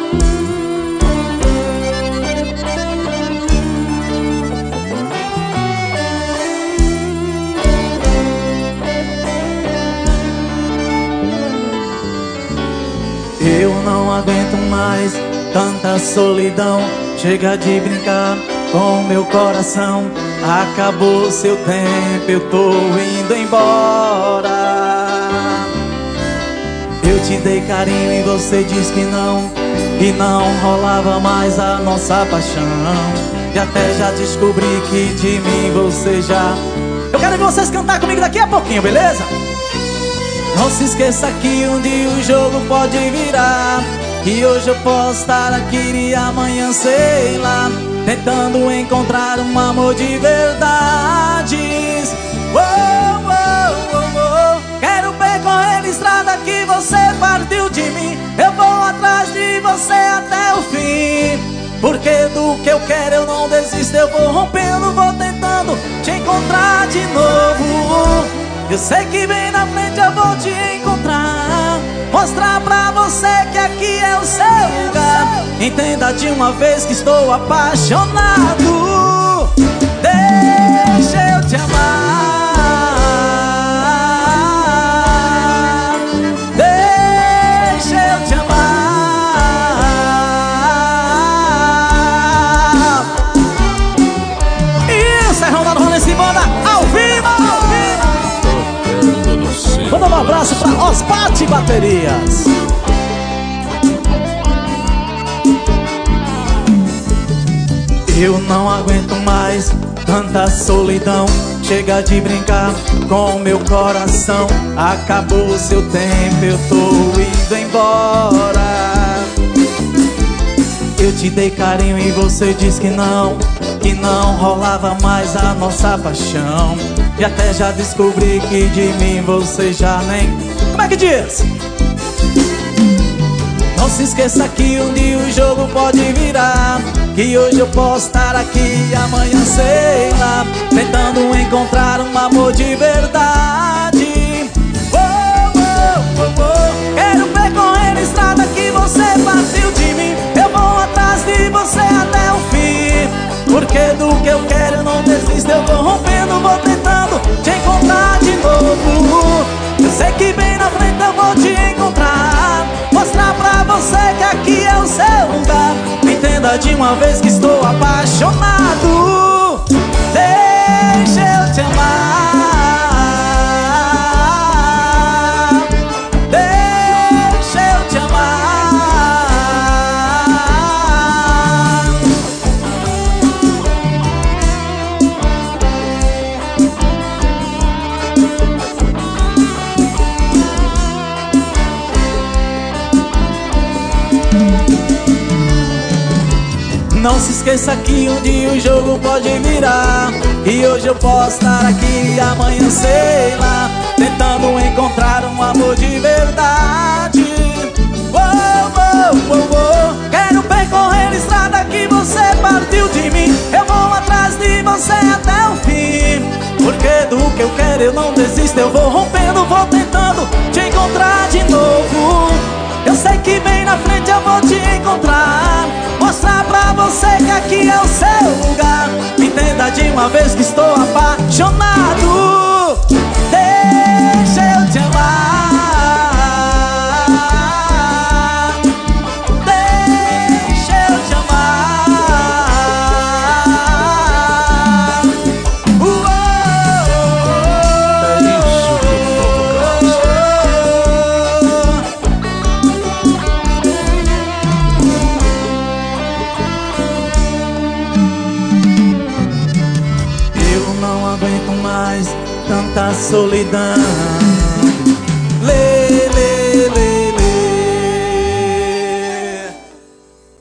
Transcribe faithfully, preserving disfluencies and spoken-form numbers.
Eu não aguento mais tanta solidão. Chega de brincar com meu coração. Acabou seu tempo, eu tô indo embora. Eu te dei carinho e você disse que não, que não rolava mais a nossa paixão. E até já descobri que de mim você já... Eu quero ver vocês cantar comigo daqui a pouquinho, beleza? Não se esqueça que um dia o jogo pode virar, que hoje eu posso estar aqui e amanhã sei lá, tentando encontrar um amor de verdades. Oh, oh, oh, oh. Quero percorrer a estrada que você partiu de mim. Eu vou atrás de você até o fim, porque do que eu quero eu não desisto. Eu vou rompendo, vou tentando te encontrar de novo. Eu sei que bem na frente eu vou te encontrar, mostrar pra você que aqui é o seu lugar. Entenda de uma vez que estou apaixonado. Deixa eu te amar, deixa eu te amar. E o Serrão da Rolê Banda ao vivo, ao vivo. Manda um abraço pra Ospate Baterias. Eu não aguento mais tanta solidão. Chega de brincar com meu coração. Acabou o seu tempo, eu tô indo embora. Eu te dei carinho e você disse que não, que não rolava mais a nossa paixão. E até já descobri que de mim você já nem... Como é que diz? Não se esqueça que um dia o jogo pode virar, que hoje eu posso estar aqui e amanhã sei lá, tentando encontrar um amor de verdade. Oh, oh, oh, oh. Quero percorrer a estrada que você partiu de mim. Eu vou atrás de você até o fim, porque do que eu quero eu não desisto. Eu vou rompendo, vou tentando te encontrar de novo. Eu sei que bem na frente eu vou te encontrar, mostrar pra você que aqui é o seu lugar. Entenda de uma vez que estou apaixonado. Deixa eu te amar, deixa eu te amar. Não se esqueça que um dia o jogo pode virar, e hoje eu posso estar aqui e amanhã sei lá, tentando encontrar um amor de verdade. Oh, oh, oh, oh. Quero percorrer a estrada que você partiu de mim. Eu vou atrás de você até o fim, porque do que eu quero eu não desisto. Eu vou rompendo, vou tentando te encontrar de novo. Eu sei que bem na frente eu vou te encontrar, mostrar pra você que aqui é o seu lugar. Entenda de uma vez que estou apaixonado. Deixa eu te amar, deixa eu te amar. Uou, é isso que o povo gosta. Eu não aguento mais tanta solidão.